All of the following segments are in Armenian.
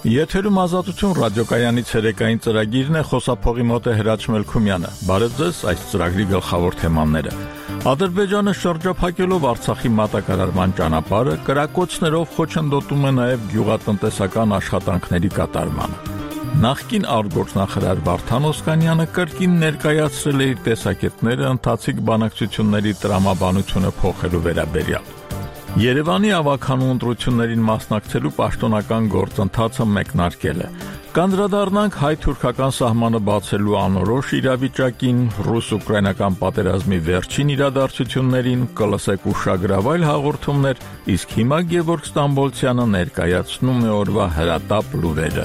Եթերում ազատություն ռադիոկայանի ցերեկային ծրագիրն է, խոսափողի մոտ է Հրաչ Մելքումյանը։ Բարև ձեզ, այս ծրագրի գլխավոր թեմաները։ Ադրբեջանը շրջափակելով Արցախի մատակարարման ճանապարհը, կրակոցներով խոչընդոտում է նաև գյուղատնտեսական աշխատանքների կատարմանը։ Նախկին արտգործնախարար Վարդան Օսկանյանը կրկին ներկայացրել է իր տեսակետները ընթացիկ բանակցությունների տրամաբանությունը փոխելու վերաբերյալ։ Երևանի ավագանու ընտրություններին մասնակցելու պաշտոնական գործընթացը մեկնարկել է։ Կանդրադառնանք հայ-թուրքական սահմանը բացելու անորոշ իրավիճակին, ռուս-ուկրաինական պատերազմի վերջին իրադարձություններին, կլսեք ուշագրավ այլ հաղորդումներ, իսկ հիմա Գևորգ Ստամբոլցյանը ներկայացնում է օրվա հրատապ լուրերը։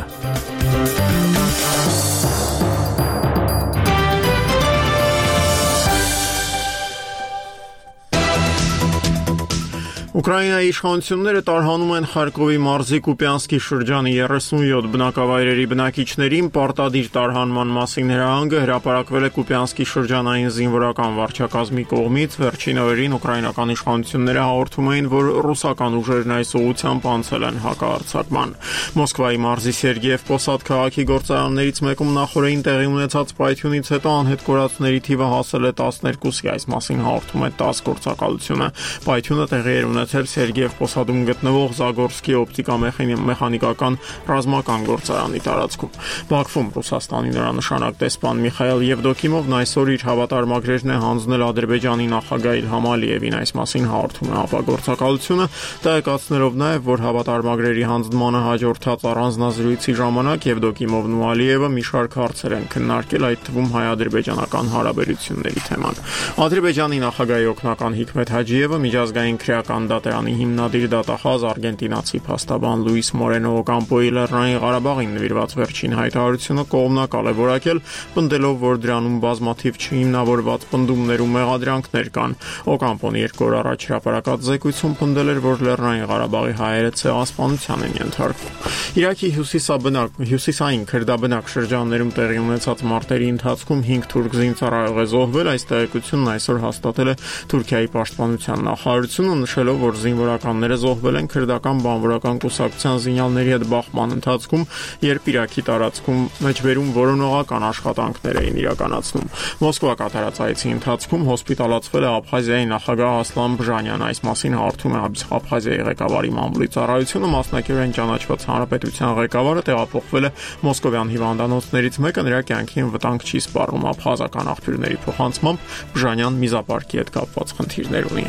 Ուկրաինայի իշխանությունները տարհանում են Խարկովի մարզի Կուպյանսկի շրջանի 37 բնակավայրերի բնակիչներին պարտադիր տարհանման մասին հրահանգը հրապարակվել է Կուպյանսկի շրջանային զինվորական վարչակազմի կողմից։ Վերջին օրերին ուկրաինական իշխանությունները հաղորդում էին, որ ռուսական ուժերն այս ուղղությամբ անցել են հակահարձակման։ Մոսկվայի մարզի Սերգեև Պոսադ քաղաքի գործարաններից մեկում նախորդին տեղի ունեցած պայթյունից հետո անհետ կորածների թիվը հասել է 12-ի, այս մասին հաղորդում է ՏԱՍՍ գործակալությունը։ Պայթյունը տեղի էր Սերգեև Պոսադում գտնվող Զագորսկի օպտիկա-մեխանիկական ռազմական գործարանի տարածքում։ Բաքվում Ռուսաստանի նորանշանակ դեսպան Միխայել Եվդոկիմովն այսօր իր հավատարմագրերն է հանձնել Ադրբեջանի նախագահ Իլհամ Ալիևին, այս մասին հաղորդում է ԱՊԱ գործակալությունը, տեղեկացնելով նաև, որ հավատարմագրերի հանձնմանը հաջորդած առանձնազրույցի ժամանակ Եվդոկիմովն ու Ալիևը մի շարք հարցեր են քննարկել, այդ թվում հայ-ադրբեջանական հարաբերությունների թեման։ Ադրբեջանի նախագահի օգնական Հիկմեթ Հաջիևը միջազգային քրեական դատարանի հիմնադիր դատախազ արգենտինացի փաստաբան Լուիս Մորենո Օկամպոյի Լեռնային Ղարաբաղին նվիրված վերջին հայտարարությունը կողմնակալ է որակել, պնդելով, որ դրանում բազմաթիվ չհիմնավորված պնդումներ ու մեղադրանքներ կան։ Օկամպոն 2 օր առաջ հրապարակած զեկույցում պնդել էր, որ Լեռնային Ղարաբաղի հայերը ցեղասպանության են ենթարկվում։ Իրաքի հյուսիսային քրդաբնակ շրջաններում տեղի ունեցած մարտերի ընթացքում 5 թուրք զինծառայող է զոհվել, այս տեղեկությունն այսօր հաստատել է Թուրքիայի պաշտպանության նախարարությունը, նշելով, որ զինվորականները զոհվել են քրդական բանվորական կուսակցության զինյալների հետ բախման ընթացքում, երբ Իրաքի տարածքում մեջբերում որոնողական աշխատանքներ էին իրականացնում։ Մոսկվա կատարած այցի ընթացքում հոսպիտալացվել է Աբխազիայի նախագահ Ասլան Բժանյանը, այս մասին հաղորդում է Աբխազիայի ղեկավարի մամուլի ծառայությունը, մասնակիորեն ճանաչված հանրապետության ղեկավարը տեղափոխվել է մոսկովյան հիվանդանոցներից մեկը, նրա կյանքին վտանգ չի սպառնում։ Աբխազական աղբյուրների փոխանցմամբ Բժանյան միզապարկի հետ կապված խնդիրներ ունի։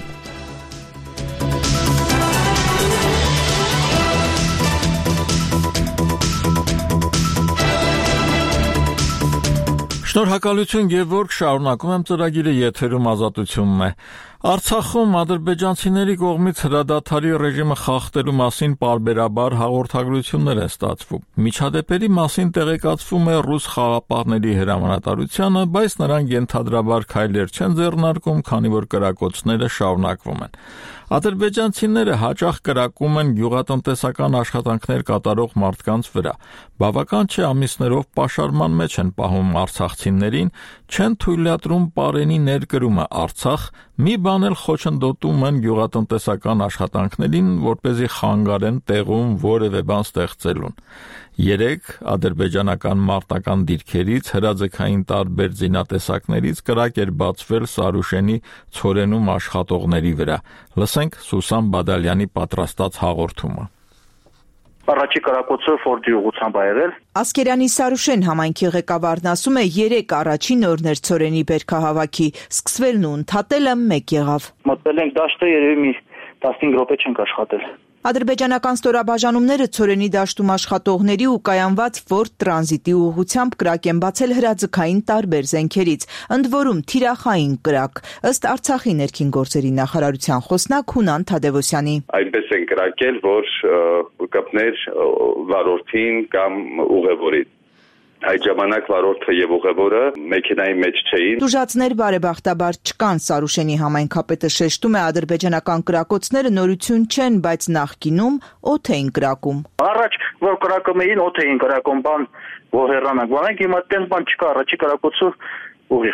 Շնորհակալություն Գևորգ, շարունակում եմ ծրագիրը, եթերում ազատությունն է։ Արցախում ադրբեջանցիների կողմից հրադադարի ռեժիմը խախտելու մասին պարբերաբար հաղորդագրություններ են ստացվում։ Միջադեպերի մասին տեղեկացվում է ռուս խաղապահների հրամանատարությանը, բայց նրանք ենթադրաբար քայլեր չեն ձեռնարկում, քանի որ կրակոցները շարունակվում են։ Ադրբեջանցիները հաճախ կրակում են գյուղատնտեսական աշխատանքներ կատարող մարդկանց վրա։ Բավական չէ ամիսներով պաշարման մեջ են պահում արցախցիներին, չեն թույլատրում պարենի ներկրումը Արցախ, մի բան էլ խոչընդոտում են գյուղատնտեսական աշխատանքներին, որպեսզի խանգարեն տեղում որևէ բան ստեղծելուն։ Երեկ ադրբեջանական մարտական դիրքերից հրաձգային տարբեր զինատեսակներից կրակ էր բացվել Սարուշենի ցորենում աշխատողների վրա։ Լսենք Սուսան Բադալյանի պատրաստած հաղորդումը։ Առաջի կրակոցը Ֆորդի ուղղությամբ ա եղել։ Ասկերյանի Սարուշեն համայնքի ղեկավարն ասում է, 3 առաջին օրներ ցորենի բերքահավաքի, սկսվելն ու ընդհատելը մեկ եղավ։ Մտել ենք դաշտը, երևի մի 15 րոպե չենք աշխատել։ Ադրբեջանական ստորաբաժանումները ցորենի դաշտում աշխատողների ու կայանված Ֆորդ տրանզիտի ուղղությամբ կրակ են բացել հրաձգային տարբեր զենքերից, ընդ որում թիրախային կրակ, ըստ Արցախի ներքին գործերի նախարարության խոսնակ Հունան Թադևոսյանի։ Այնպես են կրակել, որ կպներ վարորդին կամ ուղևորին։ Այդ ժամանակ վարորդը եւ ուղևորը մեքենայի մեջ չէին։ Տուժածներ բարեբախտաբար չկան, Սարուշենի համայնքապետը շեշտում է, ադրբեջանական կրակոցները նորություն չեն, բայց նախկինում օդ էին կրակում։ Առաջ որ կրակում էին, օդ էին կրակում, բան որ հեռանանք, բանենք հիմա այդպես բան չկա, առաջի կրակոցը ուղիղ։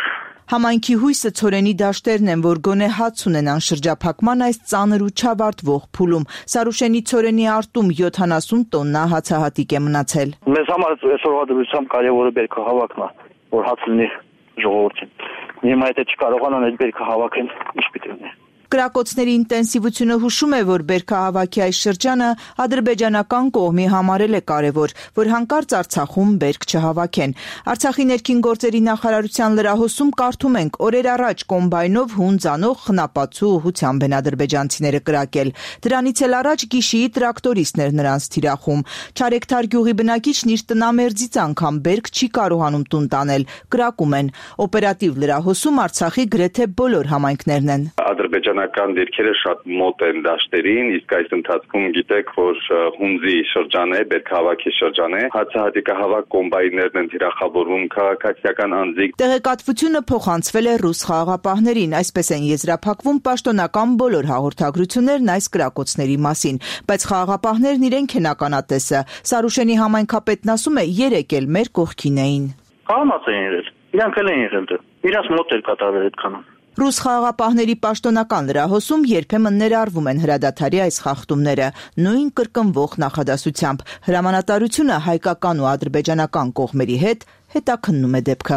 Համայնքի հույսը ցորենի դաշտերն են, որ գոնե հաց ունենան շրջափակման այս ծանր ու չավարտվող փուլում։ Սարուշենի ցորենի արտում 70 տոննա հացահատիկ է մնացել։ Մեզ համար այսօրվա դրությամբ կարևորը բերքահավաքն է, որ հաց լինի ժողովրդին։ Հիմա եթե չկարողանան այդ բերքը հավաքեն, ինչ պիտի լինի։ Կրակոցների ինտենսիվությունը հուշում է, որ բերքահավաքի այս շրջանը ադրբեջանական կողմի համարել է կարևոր, որ հանկարծ Արցախում բերք չհավաքեն։ Արցախի ներքին գործերի նախարարության լրահոսում կարդում ենք, օրեր առաջ կոմբայնով հունձ անող խնապացու ուղղությամբ են ադրբեջանցիները կրակել։ Դրանից էլ առաջ գիշիի տրակտորիստներ նրանց թիրախում։ Չարեկթար գյուղի բնակիչն իր տնամերձից անգամ բերք չի կարողանում տուն տանել, կրակում են։ Օպերատիվ լրահոսում Արցախի գրեթե բոլոր համայնքներն են։ Ադրբեջանական դիրքերը շատ մոտ են դաշտերին, իսկ այս ընթացքում գիտեք, որ հունձի շրջան է, բերքահավաքի շրջան է, հացահատիկահավաք կոմբայներն են թիրախավորվում քաղաքացիական անձիկ։ Տեղեկատվությունը փոխանցվել է ռուս խաղաղապահներին, այսպես են եզրափակվում պաշտոնական բոլոր հաղորդագրություններն այս կրակոցների մասին, բայց խաղաղապահներն իրենք են ականատեսը։ Սարուշենի համայնքապետն ասում է, երեկ էլ մեր կողքին էին։ Կանաց էին իրենց, իրանք էլ էին եղել, իրաց մոտ էր կատարվել այդքան։ Ռուս խաղաղապահների պաշտոնական լրահոսում երբեմն ներառվում են հրադադարի այս խախտումները, նույն կրկնվող նախադասությամբ։ Հրամանատարությունը հայկական ու ադրբեջանական կողմերի հետ հետաքննում է դեպքը։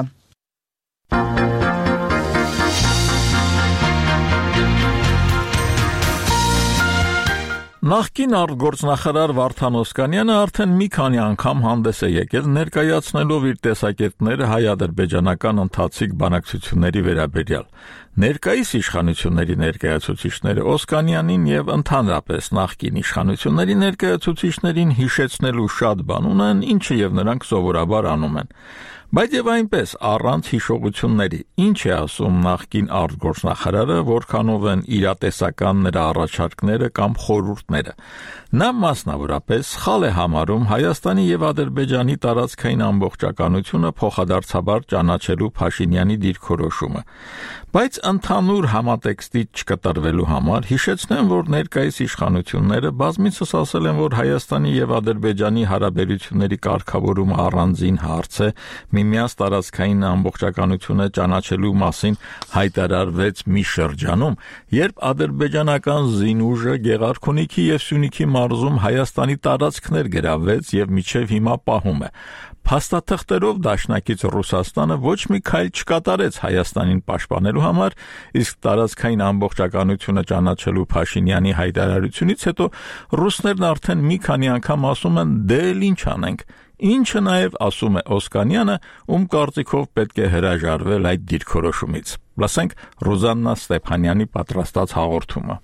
Նախկին արտգործնախարար Վարդան Օսկանյանը արդեն մի քանի անգամ հանդես է եկել ներկայացնելով իր տեսակետները հայ-ադրբեջանական ընթացիկ բանակցությունների վերաբերյալ։ Ներկայիս իշխանությունների ներկայացուցիչները Օսկանյանին եւ ընդհանրապես նախկին իշխանությունների ներկայացուցիչներին հիշեցնելու շատ բան ունեն, ինչը եւ նրանք սովորաբար անում են։ Բայց եւ այնպես առանց հիշողությունների ինչ է ասում նախկին արտգործնախարարը, որքանով են իրատեսական նրա առաջարկները կամ խորհուրդները։ Նա մասնավորապես սխալ է համարում Հայաստանի եւ Ադրբեջանի տարածքային ամբողջականությունը փոխադարձաբար ճանաչելու Փաշինյանի դիրքորոշումը։ Բայց ընդհանուր համատեքստից չկտրվելու համար հիշեցնեմ, որ ներկայիս իշխանությունները բազմիցս ասել են, որ Հայաստանի եւ Ադրբեջանի հարաբերությունների կարգավորումը առանձին հարց է, միմյանց տարածքային ամբողջականությունը ճանաչելու մասին հայտարարվեց մի շրջանում, երբ ադրբեջանական զինուժը Գեղարքունիքի եւ Սյունիքի մարզում Հայաստանի տարածքներ գրավեց եւ մինչեւ հիմա պահում է։ Փաստաթղթերով դաշնակից Ռուսաստանը ոչ մի քայլ չկատարեց Հայաստանին պաշտպանելու համար, իսկ տարածքային ամբողջականությունը ճանաչելու Փաշինյանի հայտարարությունից հետո ռուսներն արդեն մի քանի անգամ ասում են՝ դե ինչ անենք։ Ինչը նաև ասում է Օսկանյանը, ում կարծիքով պետք է հրաժարվել այդ դիրքորոշումից։ Լսենք Ռուզաննա Ստեփանյանի պատրաստած հաղորդումը։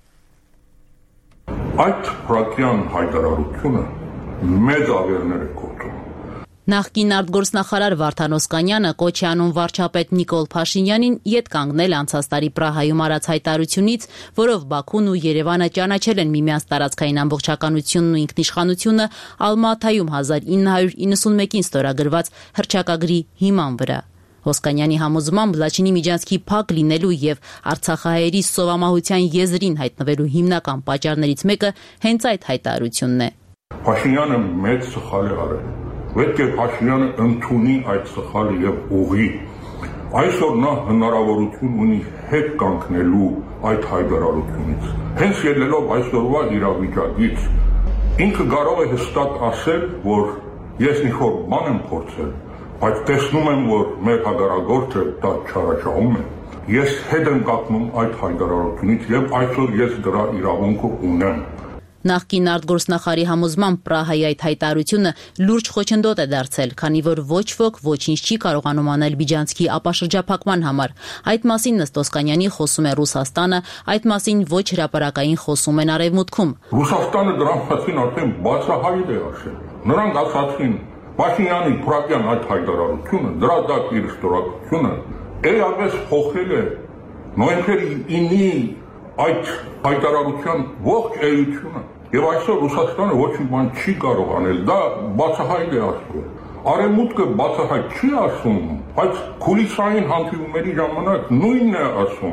Այդ փրկյան հայտարարությունը մեծ ավերներ է կոչում։ Նախկին արտգործնախարար Վարդան Օսկանյանը կոչ է անում վարչապետ Նիկոլ Փաշինյանին ետ կանգնել անցած տարի Պրահայում արած հայտարարությունից, որով Բաքուն ու Երևանը ճանաչել են միմյանց տարածքային ամբողջականությունն ու ինքնիշխանությունը Ալմատայում 1991-ին ստորագրված հռչակագրի հիման վրա։ Օսկանյանի համոզմամբ Լաչինի միջանցքի փակ լինելու եւ Արցախահայերի սովամահության եզրին հայտնվելու հիմնական պատճառներից մեկը հենց այդ հայտարարությունն է։ Փաշինյանը մեծ սխալ է արել։ Պետք է Փաշինյանը ընդունի այդ սխալը եւ ուղղի։ Այսօր նա հնարավորություն ունի հետ կանգնելու այդ հայտարարությունից։ Հենց ելնելով այսօրվա իրավիճակից, ինքը կարող է հստակ ասել, որ ես ինչ-որ բան եմ փորձել, բայց տեսնում եմ, որ մեր հագարագործը դա չարաշահում է։ Ես հետ եմ կանգնում այդ հայտարարությունից եւ այսօր ես դրա իրավունքը ունեմ։ Նախկին արտգործնախարարի համոզմամբ Պրահայի այդ հայտարարությունը լուրջ խոչընդոտ է դարձել, քանի որ ոչ ոք ոչինչ չի կարողանում անել Բիջանցքի ապաշրջափակման համար։ Այդ մասին ըստ Օսկանյանի խոսում է Ռուսաստանը, այդ մասին ոչ հրապարակային խոսում են Արևմուտքում։ Ռուսաստանը դրա մասին արդեն բացահայտ է ասել։ Նրանք ասացին Փաշինյանի փրկյան այդ հայտարարությունը, դրա դակ իր ստորագրությունը էապես փոխել է նոյեմբերի 9-ի այդ հայտարարության ողջ էությունը։ Եվ այսօր Ռուսաստանը ոչ մի բան չի կարող անել, դա բացահայտ է ասում։ Արևմուտքը բացահայտ չի ասում, բայց քուլիսային հանդիպումների ժամանակ նույնն է ասում։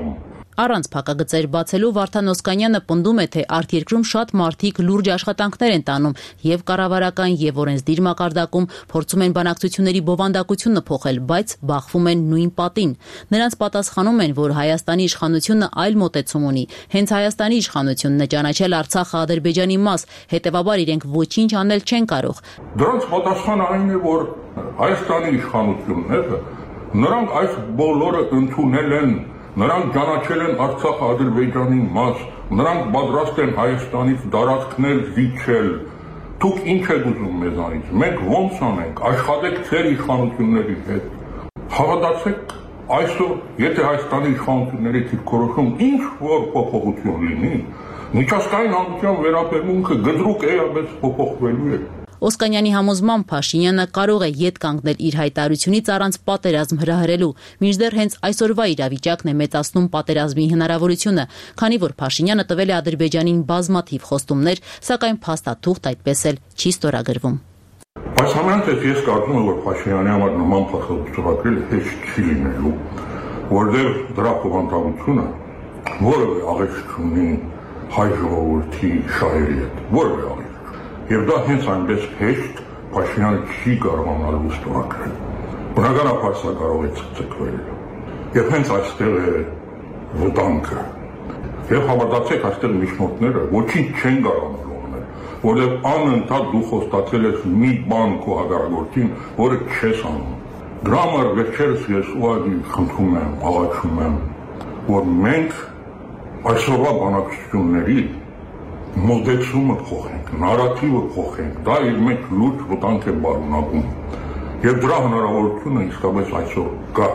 Առանց փակագծեր բացելու Վարդան Օսկանյանը պնդում է, թե արտերկրում շատ մարդիկ լուրջ աշխատանքներ են տանում եւ կառավարական եւ օրենսդիր մակարդակում փորձում են բանակցությունների բովանդակությունը փոխել, բայց բախվում են նույն պատին։ Նրանց պատասխանում են, որ Հայաստանի իշխանությունը այլ մոտեցում ունի։ Հենց Հայաստանի իշխանությունն է ճանաչել Արցախը Ադրբեջանի մաս, հետեւաբար իրենք ոչինչ անել չեն կարող։ Դրանց պատասխանը այն է, որ Հայաստանի իշխանությունները նրանք այս բոլորը ընդունել են, նրանք ճանաչել են Արցախը Ադրբեջանի մաս, նրանք պատրաստ են Հայաստանից տարածքներ զիջել։ Դուք ինչ եք ուզում մեզանից։ Մենք ո՞նց անենք, աշխատեք ձեր իշխանությունների հետ։ Հավատացեք, այսօր, եթե Հայաստանի իշխանությունների դիրքորոշում ինչ որ փոփոխություն լինի, միջազգային հանրության վերաբերմունքը գծրուկ էապես փոփոխվելու է։ Օսկանյանի համոզմամբ Փաշինյանը կարող է ետ կանգնել իր հայտարարությունից առանց պատերազմ հրահրելու, մինչդեռ հենց այսօրվա իրավիճակն է մեծացնում պատերազմի հնարավորությունը, քանի որ Փաշինյանը տվել է Ադրբեջանին բազմաթիվ խոստումներ, սակայն փաստաթուղթ այդպես էլ չի ստորագրվում։ Այս համենայնիվ ես կարծում եմ, որ Փաշինյանի համար նման փաստաթուղթը հեշտ չի լինելու, որտեղ դրա բովանդակությունը որևէ աղետ չունի հայ ժողովրդի շահերի հետ, որևէ աղետ։ Եվ դա հենց այնպես հեշտ Փաշինյանը չի կարողանալու ստորագրել։ Բնականաբար սա կարող է ցկցկվել։ Եվ հենց այստեղ է վտանգը։ Եվ հավատացեք, այստեղ միջնորդները ոչինչ չեն կարողանալու անել, որովհետև անընդհատ դու խոստացել ես մի բան քո հակառակորդին, որը չես անում։ Դրա համար վերջերս ես ուղղակի խնդրում եմ, աղաչում եմ, որ մենք այսօրվա բանակցությունների մոտեցումը փոխենք, նարատիվը փոխենք, դա իր մեջ լուրջ վտանգ է բարունակում եւ դրա հնարավորությունը իսկապես այսօր կա։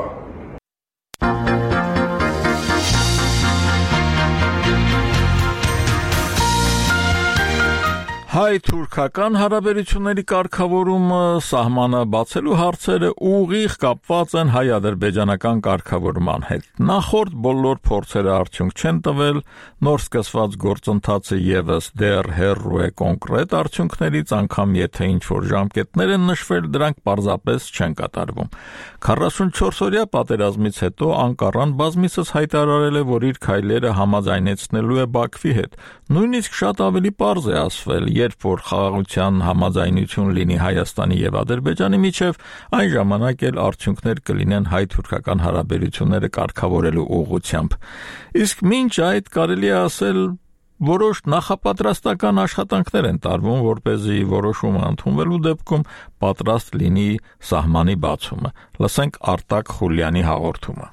Հայ-թուրքական հարաբերությունների կարգավորումը, սահմանը բացելու հարցերը ուղիղ կապված են հայ-ադրբեջանական կարգավորման հետ։ Նախորդ բոլոր փորձերը արդյունք չեն տվել, նոր սկսված գործընթացը եւս դեռ հեռու է կոնկրետ արդյունքներից, անգամ եթե ինչ-որ ժամկետներ են նշվել, դրանք պարզապես չեն կատարվում։ 44-օրյա պատերազմից հետո Անկարան բազմիցս հայտարարել է, որ իր քայլերը համաձայնեցնելու է Բաքվի հետ։ Նույնիսկ շատ ավելի պարզ է ասվել, երբ որ խաղաղության համաձայնություն լինի Հայաստանի եւ Ադրբեջանի միջև, այն ժամանակ էլ արդյունքներ կլինեն հայ-թուրքական հարաբերությունները կարգավորելու ուղղությամբ։ Իսկ մինչ այդ կարելի է ասել, որոշ նախապատրաստական աշխատանքներ են տարվում, որպեսզի որոշումը ընդունվելու դեպքում պատրաստ լինի սահմանի բացումը։ Լսենք Արտակ Խուլյանի հաղորդումը։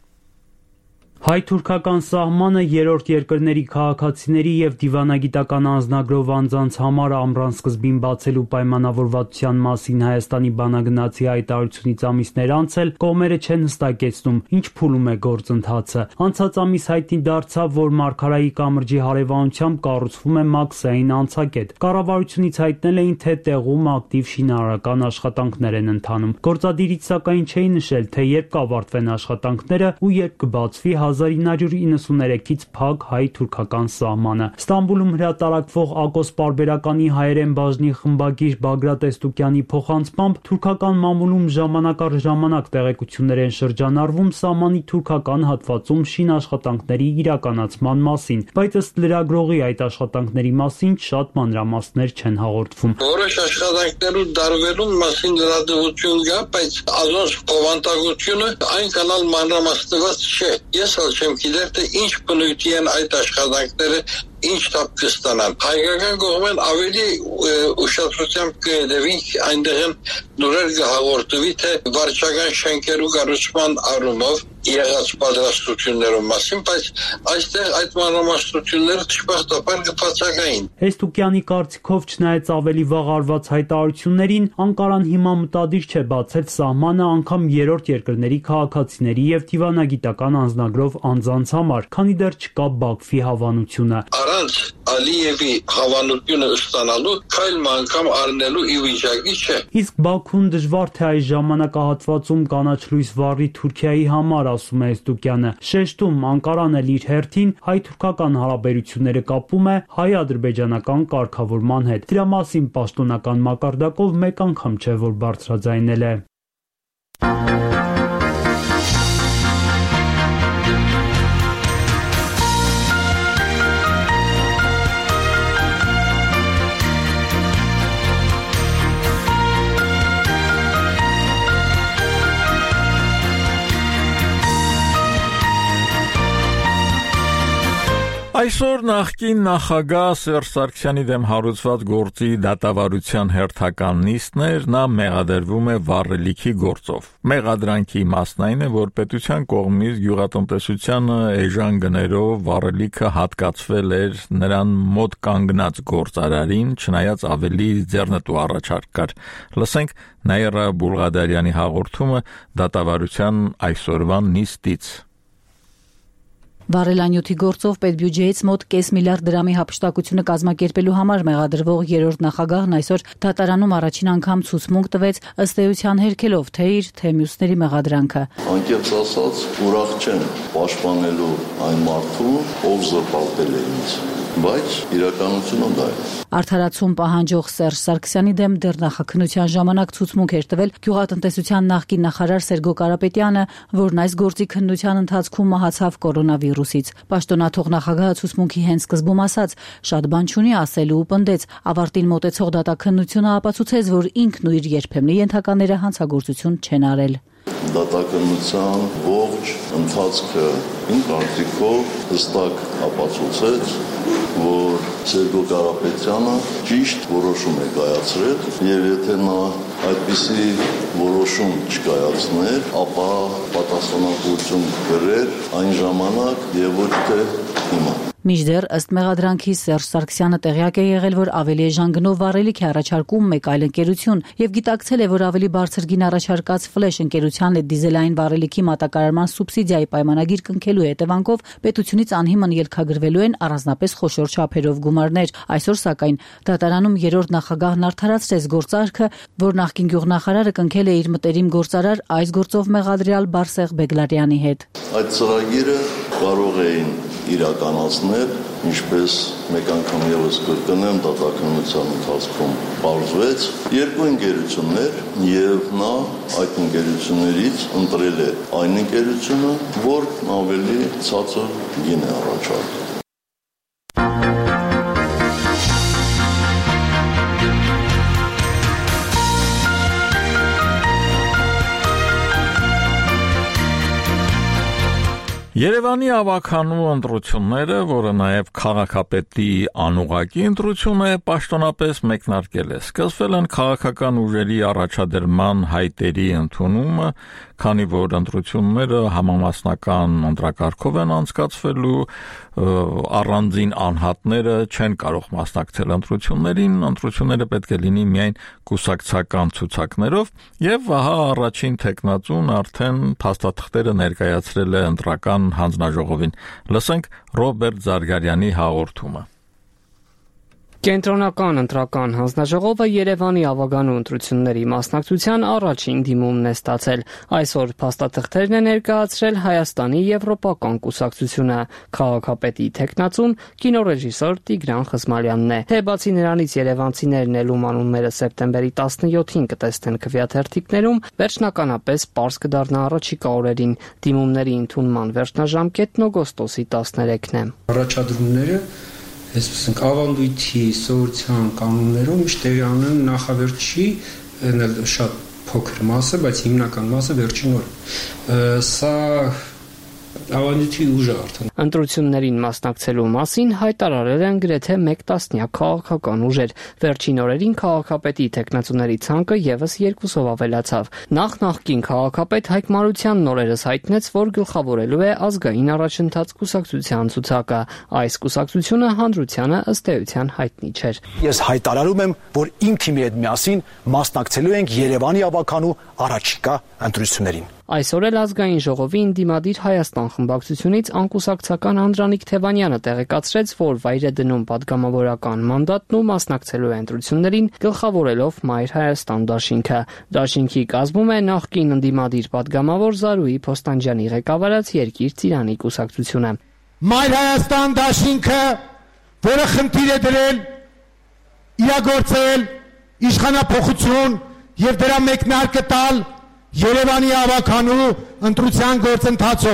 Հայ-թուրքական սահմանը երրորդ երկրների քաղաքացիների եւ դիվանագիտական անձնագրով անձանց համար ամռան սկզբին բացելու պայմանավորվածության մասին Հայաստանի բանագնացի հայտարարությունից ամիսներ անց էլ կողմերը չեն հստակեցնում, ինչ փուլում է գործընթացը։ Անցած ամիս հայտնի դարձավ, որ Մարգարայի կամրջի հարևանությամբ կառուցվում է մաքսային անցակետ։ Կառավարությունից հայտնել էին, թե տեղում ակտիվ շինարարական աշխատանքներ են ընթանում։ Գործադիրից սակայն չէի նշել, թե երբ կավարտվեն աշխատանքները ու երբ կբացվի 1993-ից փակ հայ-թուրքական սահմանը։ Ստամբուլում հրատարակվող Ակոս պարբերականի հայերեն բաժնի խմբագիր Բագրատ Էստուկյանի փոխանցմամբ թուրքական մամուլում ժամանակ առ ժամանակ տեղեկություններ են շրջանառվում սահմանի թուրքական հատվածում շինաշխատանքների իրականացման մասին, բայց ըստ լրագրողի այդ աշխատանքների մասին շատ մանրամասներ չեն հաղորդվում։ Որոշ աշխատանքներու դարվելու մասին լրատվություն կա, բայց ազոս բովանդակությունը այնքան մանրամասնված չէ։ Ես չեմ գիտեր, թե ինչ բնույթի են այդ աշխատանքները, ինչ տապ կստանան։ Հայկական կողմեն ավելի ուշադրությամբ կհետևենք այնտեղ նորեր կհաղորդվի, թե վարչական շենքերու կառուցման առումով եղած պատրաստություններով մասին, բայց այստեղ այդ մանրամասնությունները դժբախտաբար կբացակային։ Էստուկյանի կարծիքով, չնայած ավելի վաղ արված հայտարարություններին, Անկարան հիմա մտադիր չէ բացել սահմանը անգամ երրորդ երկրների քաղաքացիների եւ դիվանագիտական անձնագրով անձանց համար, քանի դեռ չկա Բաքվի հավանությունը։ Առանց Ալիևի հավանությունը ստանալու քայլ անգամ առնելու ի վիճակի չէ։ Իսկ Բաքուն դժվար թե այս ժամանակահատվածում կանաչ լույս վառի Թուրքիայի համար, ասում է Էստուկյանը։ Շեշտում, Անկարան էլ իր հերթին հայ-թուրքական հարաբերությունները կապում է հայ-ադրբեջանական կարգավորման հետ։ Դրա մասին պաշտոնական մակարդակով մեկ անգամ չէ, որ բարձրաձայնել է։ Այսօր նախկին նախագահ Սերժ Սարգսյանի դեմ հարուցված գործի դատավարության հերթական նիստն էր, նա մեղադրվում է վառելիքի գործով։ Մեղադրանքի մասն այն է, որ պետության կողմից գյուղատնտեսությանը էժան գներով վառելիքը հատկացվել էր նրան մոտ կանգնած գործարարին, չնայած ավելի ձեռնտու առաջարկ կար։ Լսենք Նաիրա Բուլղադարյանի հաղորդումը դատավարության այսօրվա նիստից։ Վառելանյութի գործով պետբյուջեից մոտ կես միլիարդ դրամի հափշտակությունը կազմակերպելու համար մեղադրվող երրորդ նախագահն այսօր դատարանում առաջին անգամ ցուցմունք տվեց ըստ էության հերքելով թե իր, թե մյուսների մեղադրանքը։ Անկեղծ ասած, ուրախ չեմ պաշտպանելու այն մարդուն, ով զրպարտել է ինձ, բայց իրականությունը դա է։ Արդարացում պահանջող Սերժ Սարգսյանի դեմ դեռ նախաքննության ժամանակ ցուցմունք էր տվել գյուղատնտեսության նախկին նախարար Սերգո Կարապետյանը, որն այս գործի քննության ընթացքում մահացավ կորոնավիրուսից։ Պաշտոնաթող նախագահը ցուցմունքի հենց սկզբում ասաց, շատ բան չունի ասելու ու պնդեց, ավարտին մոտեցող դատաքննությունը ապացուցեց, որ ինքն ու իր երբեմնի ենթակաները հանցագործություն չեն արել։ Դատաքննության ողջ ընթացքը իմ կարծիքով հստակ ապացուցեց, որ Սերգո Կարապետյանը ճիշտ որոշում է կայացրել, եւ եթե նա այդպիսի որոշում չկայացներ, ապա պատասխանատվություն կրեր այն ժամանակ եւ ոչ թե հիմա։ Մինչդեռ ըստ մեղադրանքի Սերժ Սարգսյանը տեղյակ է եղել, որ ավելի էժան գնով վառելիք է առաջարկում մեկ այլ ընկերություն եւ գիտակցել է, որ ավելի բարձր գին առաջարկած Ֆլեշ ընկերության հետ դիզելային վառելիքի մատակարարման սուբսիդիայի պայմանագիր կնքելու հետևանքով պետությունից անհիմն ելքագրվելու են առանձնապես խոշոր չափերով գումարներ։ Այսօր սակայն դատարանում երրորդ նախագահն արդարացրեց գործարքը, որ նախկին գյուղնախարարը կնքել է իր մտերիմ գործարար այս գործով մեղադրյալ Բարսեղ Բեգլարյանի հետ։ Այդ ծրագիրը կարող էին իրականացնել, ինչպես մեկ անգամ եւս կրկնեմ, դատաքննության ընթացքում բարձվեց երկու ընկերություններ եւ նա այդ ընկերություններից ընտրել է այն ընկերությունը, որն ավելի ցածր գին է առաջարկել։ Երևանի ավականու ընտրությունները, որը նաև քաղաքապետի անուղղակի ընտրություն է, պաշտոնապես մեկնարկել է։ Սկսվել են քաղաքական ուժերի առաջադրման հայտերի ընդունումը, քանի որ ընտրությունները համամասնական ընտրակարգով են անցկացվելու, առանձին անհատները չեն կարող մասնակցել ընտրություններին, ընտրությունները պետք է լինի միայն կուսակցական ցուցակներով, եւ ահա առաջին տեխնացուն արդեն փաստաթղթերը ներկայացրել է ընտրական հանձնաժողովին։ Լսենք Ռոբերտ Զարգարյանի հաղորդումը։ Կենտրոնական ընտրական հանձնաժողովը Երևանի ավագանու ընտրությունների մասնակցության առաջին դիմումն է ստացել։ Այսօր փաստաթղթերն է ներկայացրել Հայաստանի Եվրոպական կուսակցությունը, քաղաքապետի տեխնացուն կինոռեժիսոր Տիգրան Խզմալյանն է։ Թե բացի նրանից երևանցիներն էլ ում անունները սեպտեմբերի 17-ին կտեսնեն քվեաթերթիկներում, վերջնականապես պարզ կդառնա առաջիկա օրերին։ Դիմումների ընդունման վերջնաժամկետն օգոստոսի 13-ն է։ Առաջադրումները այսպես ավանդույթի սովորության կանոններով միշտ տեղի ունեն նախավերջի շատ փոքր մասը, բայց հիմնական մասը վերջին օրը։ Սա ավանդույթի ուժը արդեն։ Ընտրություններին մասնակցելու մասին հայտարարել են գրեթե 1 տասնյակ քաղաքական ուժեր։ Վերջին օրերին քաղաքապետի տեխնացուների ցանկը եւս 2-ով ավելացավ։ Նախկին քաղաքապետ Հայկ Մարությանն օրերս հայտնեց, որ գլխավորելու է ազգային առաջընթաց կուսակցության ցուցակը։ Այս կուսակցությունը հանրությանը ըստ էության հայտնի չէր։ Ես հայտարարում եմ, որ ինքիմի հետ միասին մասնակցելու ենք Երևանի ավականու առաջիկա ընտրություններին։ Այսօր էլ ազգային ժողովի ընդդիմադիր Հայաստան խմբակցությունից անկուսակցական Անդրանիկ Թևանյանը տեղեկացրեց, որ վայր է դնում падգամավորական մանդատն ու մասնակցելու է ընտրություններին, գլխավորելով Մայր Հայաստան դաշինքը։ Դաշինքի կազմում է նախկին ընդդիմադիր падգամավոր Զարուհի Փոստանջյանի ղեկավարած Երկիր Ծիրանի կուսակցությունը։ Մայր Հայաստան դաշինքը, որը խնդիր է դրել իրագործել իշխանափոխություն եւ դրա մեկնարկը տալ Երևանի ավականու ընտրության գործընթացով։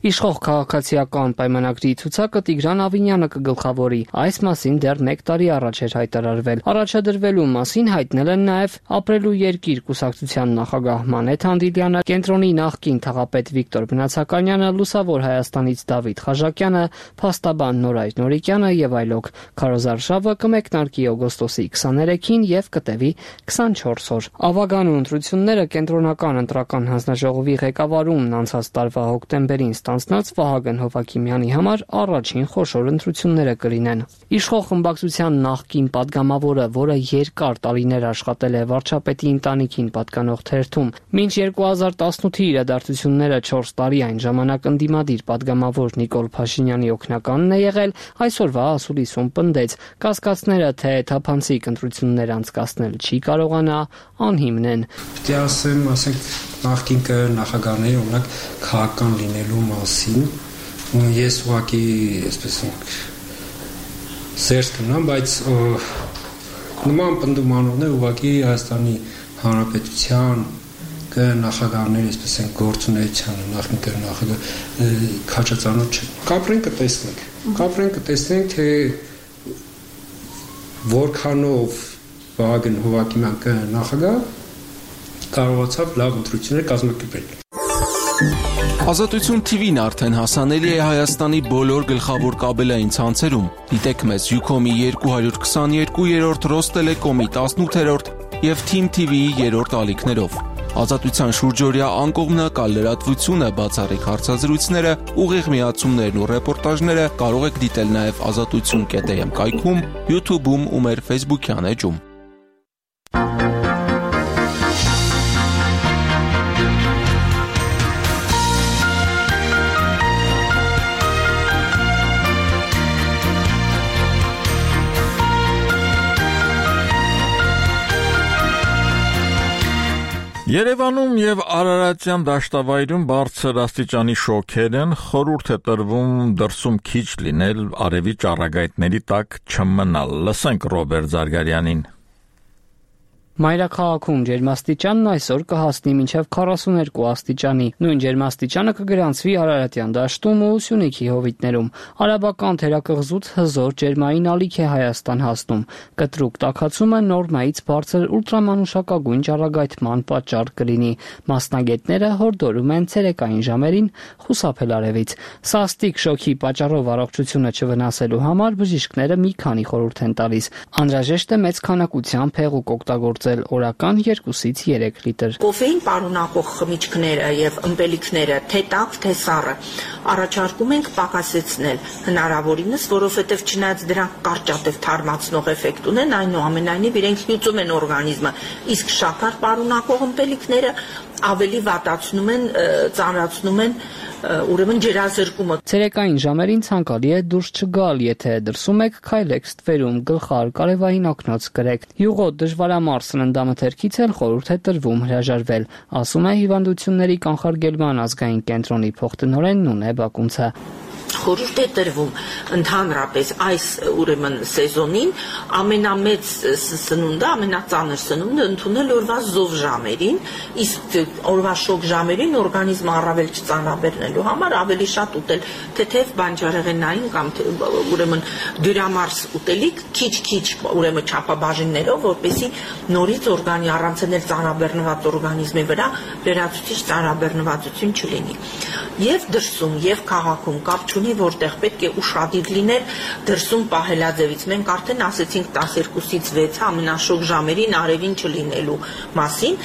Իշխող քաղաքացիական պայմանագրի ցուցակը Տիգրան Ավինյանը կգլխավորի։ Այս մասին դեռ 1 տարի առաջ էր հայտարարվել։ Առաջադրվելու մասին հայտնել են նաև Ապրելու երկիր կուսակցության նախագահ Մանեթ Հանդիլյանը, կենտրոնի նախկին թաղապետ Վիկտոր Բնացականյանը, Լուսավոր Հայաստանից Դավիթ Խաժակյանը, փաստաբան Նորայր Նորիկյանը եւ այլոք։ Քարոզարշավը կմեկնարկի օգոստոսի 23-ին եւ կտևի 24 օր։ Ավագանու ընտրությունները կենտրոնական ընտրական հանձնաժողովի ղեկավարումն անցած տարվա հոկտեմբերին ստանձնած Վահագն Հովակիմյանի համար առաջին խոշոր ընտրությունները կլինեն։ Իշխող խմբակցության նախկին падգամավորը, որը երկար տարիներ աշխատել է վարչապետի ընտանիքին պատկանող թերթում, մինչ 2018-ի իրադարձությունները 4 տարի այն ժամանակ ընդդիմադիր падգամավոր Նիկոլ Փաշինյանի օգնականն է եղել, այսօրվա ասուլիսում պնդեց, կասկածները, թե թափանցիկ ընտրություններ անցկացնել չի կարողանա, անհիմն են։ Պետք է ասենք նախկին նախագահների օրինակ քաղաքական լինելու մասին, ես ուղղակի այսպես սերտ կնամ, բայց նման պնդումանողներ ուղղակի Հայաստանի Հանրապետության նախագահների, այսպես են գործունեությանը նախնկեր նախագահ քաջածանոթ չեն։ Կապրեն կտեսնենք, թե որքանով Վահագն Հովակիմյան նախագահ կարողացավ լավ ընտրություններ կազմակերպել։ Ազատություն TV-ն արդեն հասանելի է Հայաստանի բոլոր գլխավոր կաբելային ցանցերում։ Դիտեք մեզ Ucom-ի 222-րդ, Ռոստելեկոմի 18-րդ եւ Team TV-ի 3-րդ ալիքներով։ Ազատության շուրջօրյա անկողմնակալ լրատվությունը, բացառիկ հարցազրույցները, ուղիղ միացումներն ու ռեպորտաժները կարող եք դիտել նաև azatutun.am կայքում, YouTube-ում ու մեր Facebook-յան էջում։ Երևանում եւ Արարատյան դաշտավայրում բարձր աստիճանի շոկեր են, խորհուրդ է տրվում դրսում քիչ լինել, արևի ճառագայթների տակ չմնալ։ Լսենք Ռոբերտ Զարգարյանին։ Մայրաքաղաքում ջերմաստիճանն այսօր կհասնի մինչև 42 աստիճանի։ Նույն ջերմաստիճանը կգրանցվի Արարատյան դաշտում ու Սյունիքի հովիտներում։ Արաբական թերակղզուց հզոր ջերմային ալիք է Հայաստան հասնում։ Կտրուկ տաքացումը նորմայից բարձր ուլտրամանուշակագույն ճառագայթման պատճառ կլինի։ Մասնագետները հորդորում են ցերեկային ժամերին խուսափել արևից։ Սաստիկ շոկի պատճառով առողջությունը չվնասելու համար բժիշկները մի քանի խորհուրդ են տալիս։ Անհրաժեշտ է մեծ քանակությամբ հեղուկ օգտագործել օրական 2-ից 3 լիտր։ Կոֆեին պարունակող խմիչքները եւ ըմպելիքները, թե տաք, թե սառը, առաջարկում ենք պակասեցնել հնարավորինս, որովհետեւ չնայած դրանք կարճատև թարմացնող էֆեկտ ունեն, այնուամենայնիվ իրենք հյուծում են օրգանիզմը, իսկ շաքար պարունակող ըմպելիքները ավելի վատացնում են, ծանրացնում են ուրեմն ջերազրկումը։ Ցերեկային ժամերին ցանկալի է դուրս չգալ, եթե դրսում եք, քայլեք ստվերում, գլխար, կարևային օգնոց կրեք։ Յուղոտ դժվարամարս սննդամթերքից էլ խորհուրդ է տրվում հրաժարվել, ասում է հիվանդությունների կանխարգելման ազգային կենտրոնի փոխտնօրեն Նունե Բակունցը։ Խորհուրդ է տրվում ընդհանրապես այս ուրեմն սեզոնին ամենամեծ սնունդը, ամենածանր սնունդը ընդունել օրվա զով ժամերին, իսկ օրվա շոգ ժամերին օրգանիզմը առավել չծանրաբեռնելու համար ավելի շատ ուտել թեթև բանջարեղենային կամ ուրեմն դյուրամարս ուտելիք, քիչ ուրեմն չափաբաժիններով, որպեսզի նորից առանցնել ծանրաբեռնված օրգանիզմի վրա լրացուցիչ ծանրաբեռնվածություն չլինի։ Եվ դրսում, եւ քաղաքում կապ չունի, որտեղ պետք է ուշադիր լինել դրսում պահելաձևից։ Մենք արդեն ասեցինք 12-ից 6 ամենաշոգ ժամերին արևին չլինելու մասին։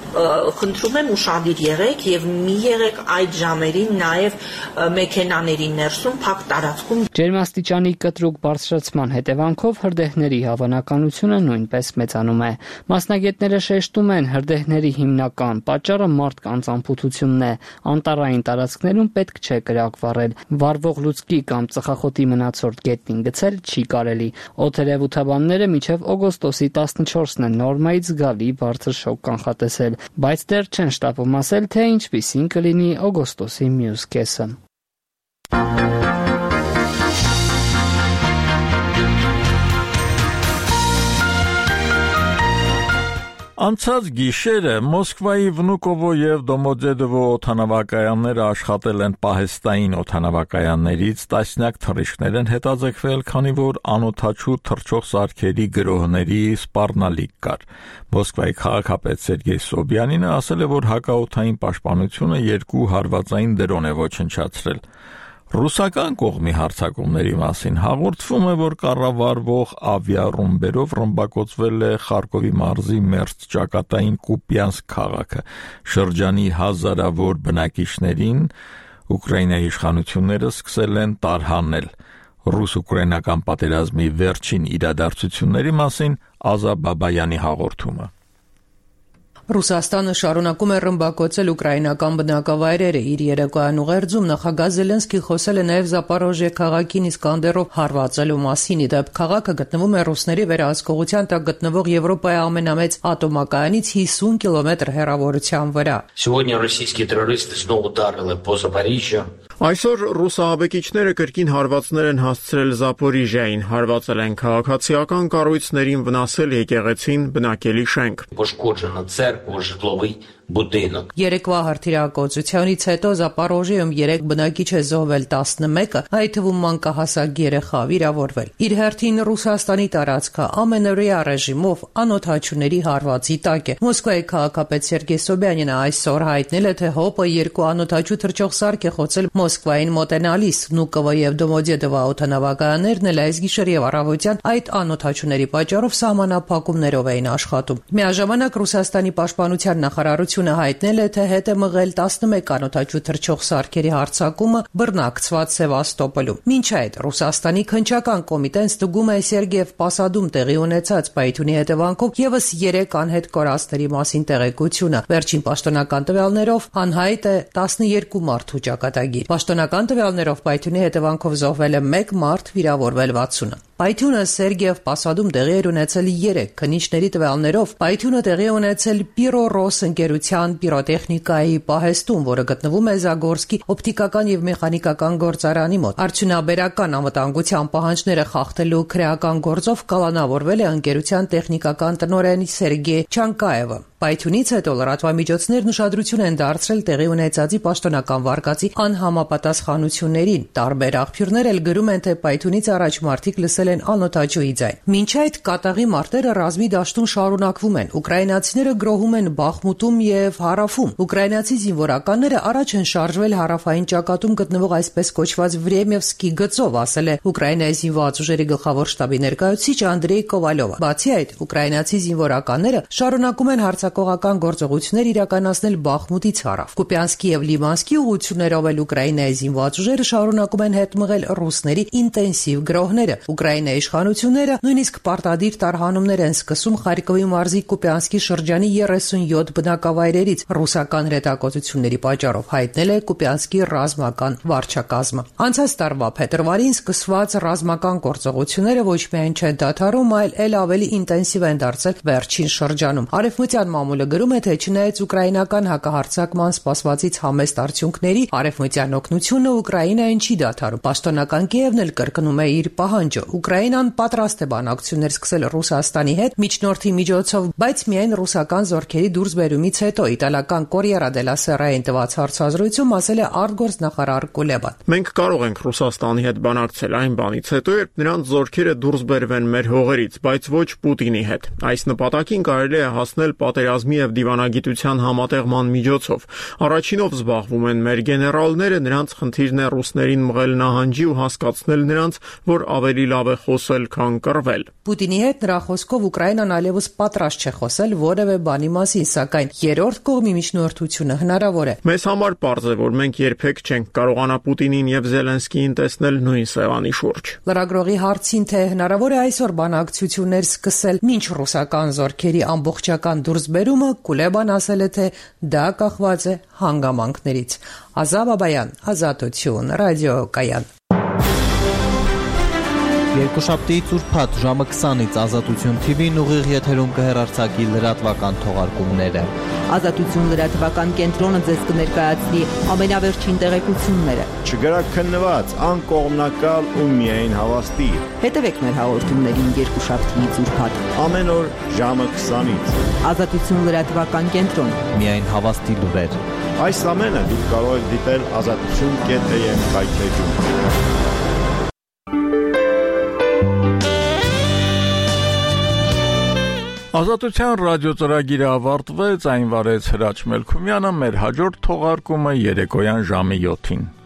Խնդրում եմ ուշադիր եղեք եւ մի եղեք այդ ժամերին նաեւ մեքենաների ներսում փակ տարածքում։ Ջերմաստիճանի կտրուկ բարձրացման հետևանքով հրդեհների հավանականությունը նույնպես մեծանում է։ Մասնագետները շեշտում են, հրդեհների հիմնական պատճառը մարդկանց անփութությունն է։ Անտառային տարածքներում պետք չէ կրակ վառել։ Վառվող լուցկի կամ ծխախոտի մնացորդ գետնին գցել չի կարելի։ Օդերևութաբանները մինչև օգոստոսի 14-ն են նորմայից զգալի բարձր շոկ կանխատեսել, բայց դեռ չեն շտապում ասել, թե ինչպիսին կլինի օգոստոսի մյուս կեսը։ Անցած գիշերը Մոսկվայի Վնուկովո եւ Դոմոդեդովո օդանավակայանները աշխատել են պահեստային օդանավակայաններից, տասնյակ թռիչքներ են հետաձգվել, քանի որ անօդաչու թռչող սարքերի գրոհների սպառնալիք կար։ Մոսկվայի քաղաքապետ Սերգեյ Սոբյանինը ասել է, որ հակաօդային պաշտպանությունը 2 հարվածային դրոն է ոչնչացրել։ Ռուսական կողմի հարձակումների մասին հաղորդվում է, որ կառավարվող ավիառումբերով ռմբակոծվել է Խարկովի մարզի մերձ ճակատային Կուպյանսկ քաղաքը։ Շրջանի հազարավոր բնակիչներին Ուկրաինայի իշխանությունները սկսել են տարհանել։ Ռուս-ուկրաինական պատերազմի վերջին իրադարձությունների մասին Ազա Բաբայանի հաղորդումը։ Ռուսաստանը շարունակում է ռմբակոծել ուկրաինական բնակավայրերը։ Իր երեկոյան ուղերձում նախագահ Զելենսկին խոսել է նաև Զապորոժիե քաղաքին Իսկանդերով հարվածելու մասին։ Իդեպ քաղաքը գտնվում է ռուսների վերահսկողության տակ գտնվող Եվրոպայի ամենամեծ ատոմակայանից 50 կիլոմետր հեռավորության վրա։ Այսօր ռուս ահաբեկիչները կրկին հարվածներ են հասցրել Զապորիժիային, հարվածել են քաղաքացիական կառույցներին, վնասել եկեղեցին, բնակելի շենք։ Երեկվա հրթիռակոծությունից հետո Զապորոժիեում 3 բնակիչ է զոհվել, 11-ը, այդ թվում մանկահասակ երեխա, վիրավորվել։ Իր հերթին Ռուսաստանի տարածքը ամենօրյա ռեժիմով անօդաչուների հարվածի տակ է։ Մոսկվայի քաղաքապետ Սերգեյ Սոբյանինը այսօր հայտնել է, թե ՀՕՊ-ը 2 անօդաչու թռչող սարք է խոցել Մոսկվային մոտենալիս։ Վնուկովո եւ Դոմոդեդովո օդանավակայաններն էլ այս գիշեր եւ առավոտյան այդ անօդաչուների պատճառով սահմանափակումներով էին աշխատում։ Միաժամանակ Ռուսաստանի պաշտպանության նախարարությունը հայտնել է, թե հետ է մղել 11 անօդաչու թռչող սարքերի հարձակումը բռնակցված Սևաստոպոլում։ Մինչ այդ Ռուսաստանի քննչական կոմիտեն ստուգում է Սերգեև Պասադում տեղի ունեցած պայթյունի հետևանքով եւս 3 անհետ կորածների մասին տեղեկությունը։ Վերջին պաշտոնական տվյալներով անհայտ է 12 մարդու ճակատագիր։ Պաշտոնական տվյալներով պայթյունի հետևանքով զոհվել է 1 մարդ, վիրավորվել 60-ը։ Պայթյունը Սերգեև Պասադում տեղի էր ունեցել 3 քննիչների տվյալներով։ Պայթյունը տեղի ունեցել Պիրոռոս ընկերության պիրոտեխնիկայի պահեստում, որը գտնվում է Զագորսկի օպտիկական եւ մեխանիկական գործարանի մոտ։ Արդյունաբերական անվտանգության պահանջները խախտելու քրեական գործով կալանավորվել է ընկերության տեխնիկական տնօրեն Սերգեյ Չանկաևը։ Պայթյունից հետո լրատվամիջոցներն ուշադրություն են դարձրել տեղի ունեցածի պաշտոնական վարկածի անհամապատասխանություններին։ Տարբեր աղբյուրներ էլ գրում են, թե պայթյունից առաջ մարդիկ լսել են անօդաչուի ձայն։ Մինչ այդ կատաղի մարտերը ռազմի դաշտում շարունակվում են։ Ուկրաինացիները գրոհում են Բախմուտում եւ Հարավում։ Ուկրաինացի զինվորականները առաջ են շարժվել հարավային ճակատում գտնվող այսպես կոչված Վրեմևսկի գծով, ասել է Ուկրաինայի զինված ուժերի գլխավոր շտաբի ներկայացուցիչ Անդրեյ Կովալովը։ Բացի այդ, ուկրաինացի զինվորականները շարունակում են հարձակողական գործողություններ իրականացնել Բախմուտից հարավ։ Կուպյանսկի եւ Լիմանսկի ուղություններով էլ Ուկրաինայի զինված ուժերը շարունակում են հետ մղել ռուսների ինտենսիվ գրոհները։ Ուկրաինայի իշխանությունները նույնիսկ պարտադիր տարհանումներ են սկսում Խարկովի մարզի Կուպյանսկի շրջանի 37 բնակավայրերից ռուսական հրետակոծությունների պատճառով, հայտնել է Կուպյանսկի ռազմական վարչակազմը։ Անցած տարվա փետրվարին սկսված ռազմական գործողությունները ոչ միայն չեն դադարում, այլ ավելի ինտենսիվ են դարձել վերջին շրջանում։ Արևմտյան մամուլը գրում է, թե չնայած ուկրաինական հակահարձակման սպասվածից համեստ արդյունքների, արևմտյան օգնությունը Ուկրաինային չի դադարում։ Պաշտոնական Կիևն էլ կրկնում է իր պահանջը։ Ուկրաինան պատրաստ է բանակցություններ սկսել Ռուսաստանի հետ միջնորդի միջոցով, բայց միայն ռուսական զորքերի դուրսբերումից հետո, իտալական Կորիերա դելա Սերային տված հարցազրույցում ասել է արտգործնախարար Կուլեբան։ Մենք կարող ենք Ռուսաստանի հետ բանակցել այն բանից հետո, երբ նրանց զորքերը դուրս բերվեն մեր հողերից, բայց ոչ Պուտինի հետ։ Այս նպատակին կարելի է հասնել պատերազմի եւ դիվանագիտության համատեղման միջոցով։ Առաջինով զբաղվում են մեր գեներալները, նրանց խնդիրն է ռուսներին մղել նահանջի ու հասկացնել նրանց, որ ավելի լավ է խոսել, քան կռվել։ Պուտինի հետ նրա խոսքով Ուկրաինան այլևս պատրաստ չէ խոսել որևէ բանի մասին, սակայն երրորդ կողմի միջնորդությունը հնարավոր է։ Մեզ համար պարզ է, որ մենք երբեք չենք կարողանա Պուտինին եւ Զելենսկիին տեսնել նույն սեղանի շուրջ։ Լրագրողի հարցին, թե հնարավոր է այսօր բանակցություններ սկսել մինչ ռուսական զորքերի ամբողջական դուրսբերումը, Կուլեբան ասել է, թե դա կախված է հանգամանքներից։ Ազա Բաբայան, Ազատություն, ռադիոկայան։ Երկուշաբթիից ուրբաթ ժամը 20-ից Ազատություն TV-ն ուղիղ եթերում կհեռարձակի լրատվական թողարկումները։ Ազատություն լրատվական կենտրոնը ձեզ կներկայացնի ամենավերջին տեղեկությունները։ Չգրակ քննված, անկողմնակալ ու միայն հավաստի։ Հետևեք մեր հաղորդումներին երկուշաբթիից ուրբաթ։ Ամեն օր ժամը 20-ից։ Ազատություն լրատվական կենտրոն։ Միայն հավաստի լուրեր։ Այս ամենը դուք կարող եք դիտել azatutun.am կայքեջում։ Ազատության ռադիոծրագիրը ավարտվեց, այն վարեց Հրաչ Մելքումյանը, մեր հաջորդ թողարկումը երեկոյան ժամի 7-ին։